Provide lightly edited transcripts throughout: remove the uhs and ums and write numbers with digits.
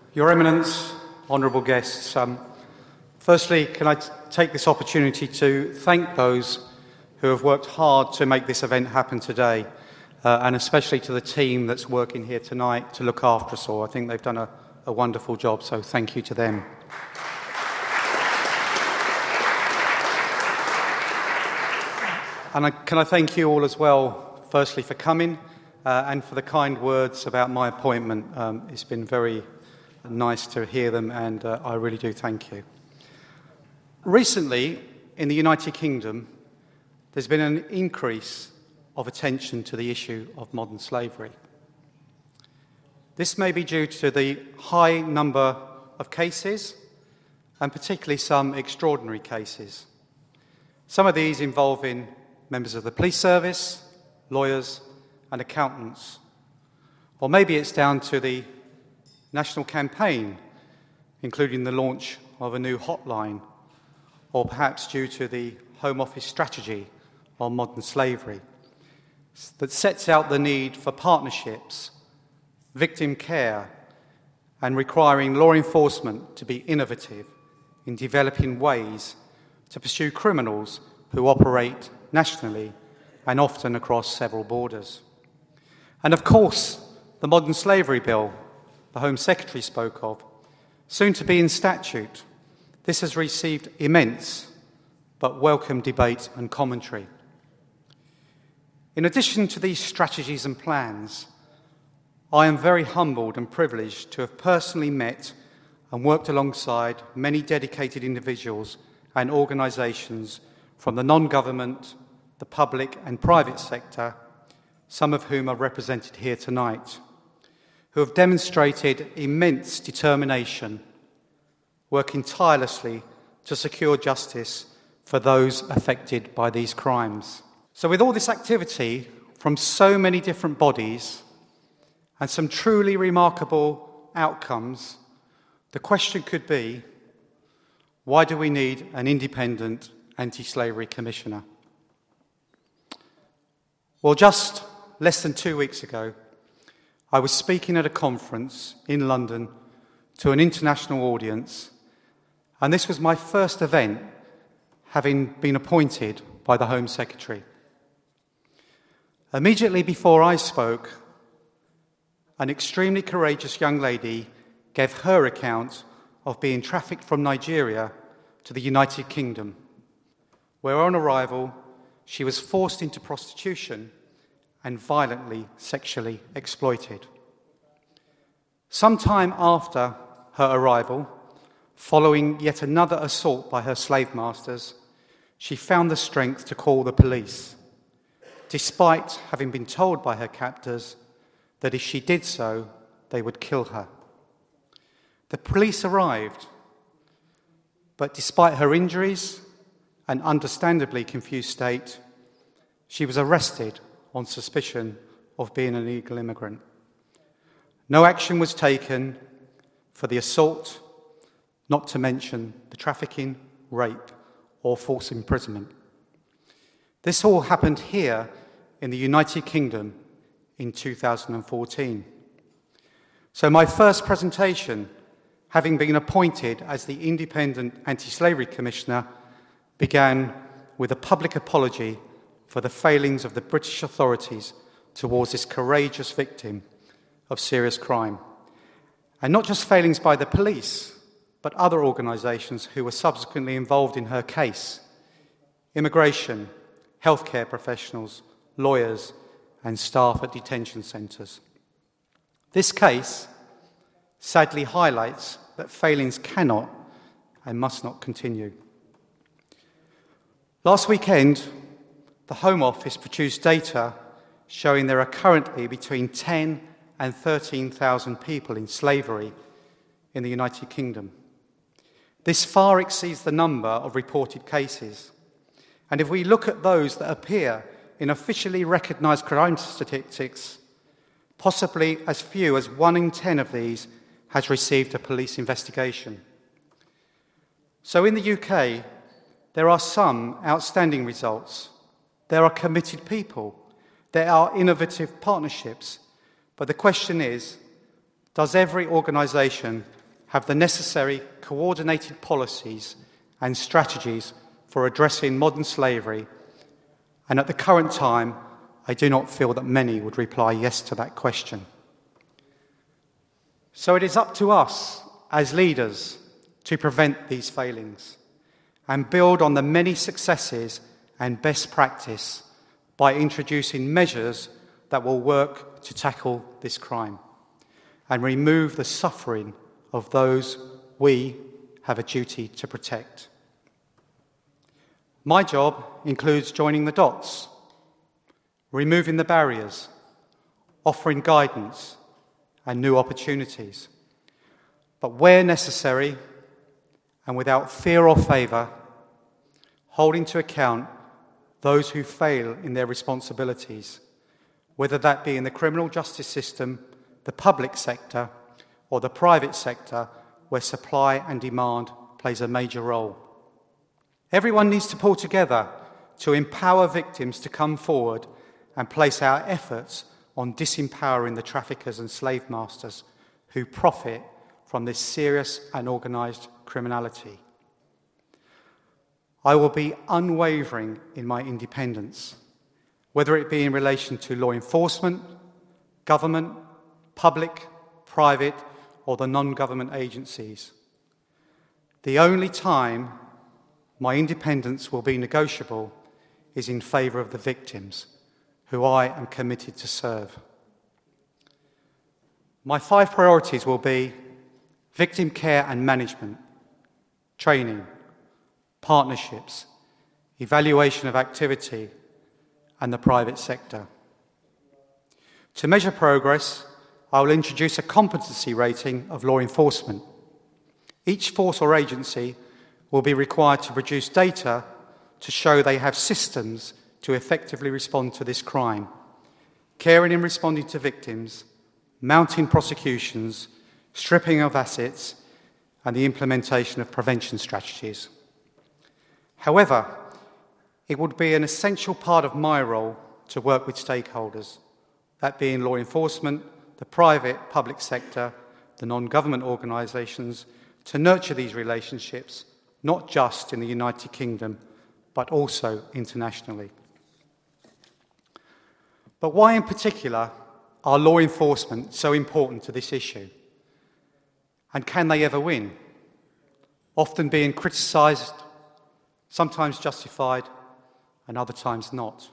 Your Eminence, honourable guests, firstly, can I take this opportunity to thank those who have worked hard to make this event happen today, and especially to the team that's working here tonight to look after us all. I think they've done a wonderful job, so thank you to them. And can I thank you all as well, firstly, for coming and for the kind words about my appointment. It's been very nice to hear them, and I really do thank you. Recently, in the United Kingdom, there's been an increase of attention to the issue of modern slavery. This may be due to the high number of cases, and particularly some extraordinary cases. Some of these involving members of the police service, lawyers, and accountants. Or maybe it's down to the national campaign, including the launch of a new hotline, or perhaps due to the Home Office strategy on modern slavery that sets out the need for partnerships, victim care, and requiring law enforcement to be innovative in developing ways to pursue criminals who operate nationally and often across several borders. And of course, the Modern Slavery Bill the Home Secretary spoke of, soon to be in statute. This has received immense but welcome debate and commentary. In addition to these strategies and plans, I am very humbled and privileged to have personally met and worked alongside many dedicated individuals and organisations from the non-government, the public and private sector, some of whom are represented here tonight, who have demonstrated immense determination, working tirelessly to secure justice for those affected by these crimes. So with all this activity from so many different bodies and some truly remarkable outcomes, the question could be, why do we need an independent anti-slavery commissioner? Well, just less than 2 weeks ago, I was speaking at a conference in London to an international audience, and this was my first event having been appointed by the Home Secretary. Immediately before I spoke, an extremely courageous young lady gave her account of being trafficked from Nigeria to the United Kingdom, where on arrival she was forced into prostitution and violently sexually exploited. Sometime after her arrival, following yet another assault by her slave masters, she found the strength to call the police, despite having been told by her captors that if she did so, they would kill her. The police arrived, but despite her injuries and understandably confused state, she was arrested on suspicion of being an illegal immigrant. No action was taken for the assault, not to mention the trafficking, rape, or forced imprisonment. This all happened here in the United Kingdom in 2014. So my first presentation, having been appointed as the Independent Anti-Slavery Commissioner, began with a public apology for the failings of the British authorities towards this courageous victim of serious crime. And not just failings by the police, but other organisations who were subsequently involved in her case: immigration, healthcare professionals, lawyers, and staff at detention centres. This case sadly highlights that failings cannot and must not continue. Last weekend, the Home Office produced data showing there are currently between 10 and 13,000 people in slavery in the United Kingdom. This far exceeds the number of reported cases. And if we look at those that appear in officially recognised crime statistics, possibly as few as 1 in 10 of these has received a police investigation. So in the UK, there are some outstanding results. There are committed people. There are innovative partnerships. But the question is, does every organisation have the necessary coordinated policies and strategies for addressing modern slavery, and at the current time, I do not feel that many would reply yes to that question. So it is up to us as leaders to prevent these failings and build on the many successes and best practice by introducing measures that will work to tackle this crime and remove the suffering of those we have a duty to protect. My job includes joining the dots, removing the barriers, offering guidance and new opportunities. But where necessary, and without fear or favour, holding to account those who fail in their responsibilities, whether that be in the criminal justice system, the public sector, or the private sector, where supply and demand plays a major role. Everyone needs to pull together to empower victims to come forward and place our efforts on disempowering the traffickers and slave masters who profit from this serious and organised criminality. I will be unwavering in my independence, whether it be in relation to law enforcement, government, public, private, or the non-government agencies. The only time my independence will be negotiable is in favour of the victims, who I am committed to serve. My 5 priorities will be victim care and management, training, partnerships, evaluation of activity, and the private sector. To measure progress, I will introduce a competency rating of law enforcement. Each force or agency will be required to produce data to show they have systems to effectively respond to this crime, caring and responding to victims, mounting prosecutions, stripping of assets, and the implementation of prevention strategies. However, it would be an essential part of my role to work with stakeholders, that being law enforcement, the private, public sector, the non-government organisations, to nurture these relationships, not just in the United Kingdom, but also internationally. But why in particular are law enforcement so important to this issue? And can they ever win? Often being criticised, sometimes justified, and other times not.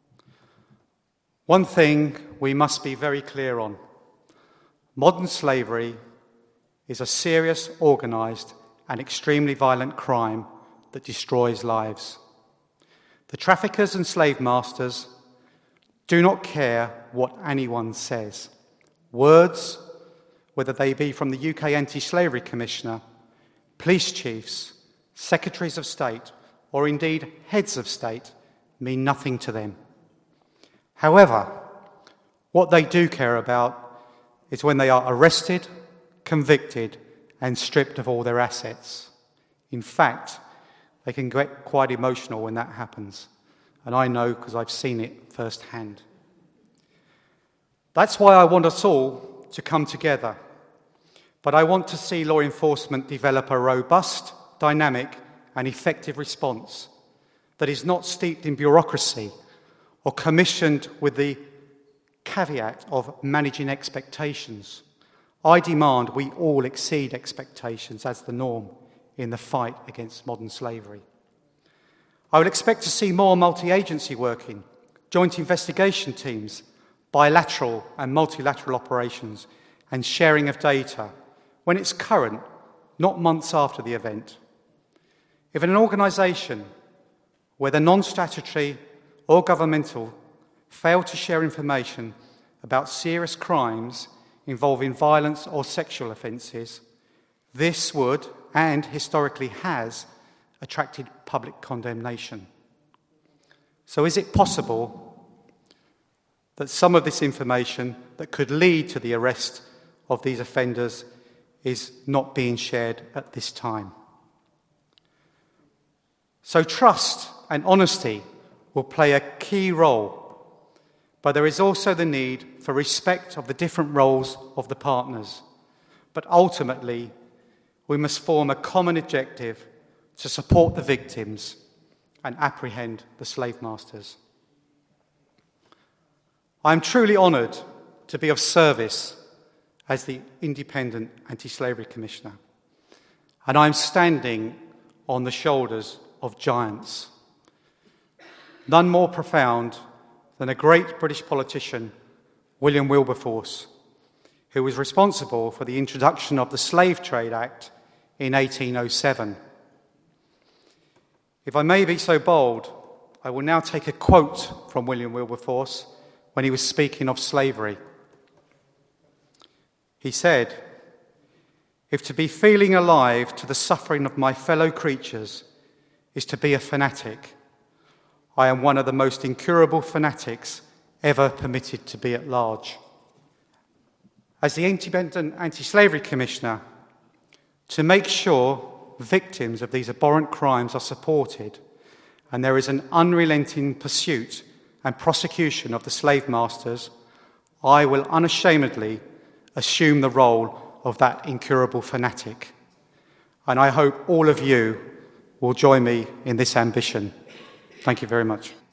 One thing we must be very clear on: modern slavery is a serious, organised, and extremely violent crime that destroys lives. The traffickers and slave masters do not care what anyone says. Words, whether they be from the UK Anti-Slavery Commissioner, police chiefs, secretaries of state, or indeed heads of state, mean nothing to them. However, what they do care about is when they are arrested, convicted, and stripped of all their assets. In fact, they can get quite emotional when that happens, and I know because I've seen it firsthand. That's why I want us all to come together, but I want to see law enforcement develop a robust, dynamic, and effective response that is not steeped in bureaucracy or commissioned with the caveat of managing expectations. I demand we all exceed expectations as the norm in the fight against modern slavery. I would expect to see more multi-agency working, joint investigation teams, bilateral and multilateral operations, and sharing of data when it's current, not months after the event. If an organisation, whether non-statutory or governmental, fail to share information about serious crimes involving violence or sexual offences, this would, and historically has, attracted public condemnation. So is it possible that some of this information that could lead to the arrest of these offenders is not being shared at this time? So trust and honesty will play a key role, but there is also the need for respect of the different roles of the partners. But ultimately, we must form a common objective to support the victims and apprehend the slave masters. I am truly honoured to be of service as the Independent Anti-Slavery Commissioner, and I am standing on the shoulders of giants. None more profound than a great British politician, William Wilberforce, who was responsible for the introduction of the Slave Trade Act in 1807. If I may be so bold, I will now take a quote from William Wilberforce when he was speaking of slavery. He said, "If to be feeling alive to the suffering of my fellow creatures is to be a fanatic, I am one of the most incurable fanatics ever permitted to be at large." As the Independent Anti-Slavery Commissioner, to make sure victims of these abhorrent crimes are supported and there is an unrelenting pursuit and prosecution of the slave masters, I will unashamedly assume the role of that incurable fanatic. And I hope all of you will join me in this ambition. Thank you very much.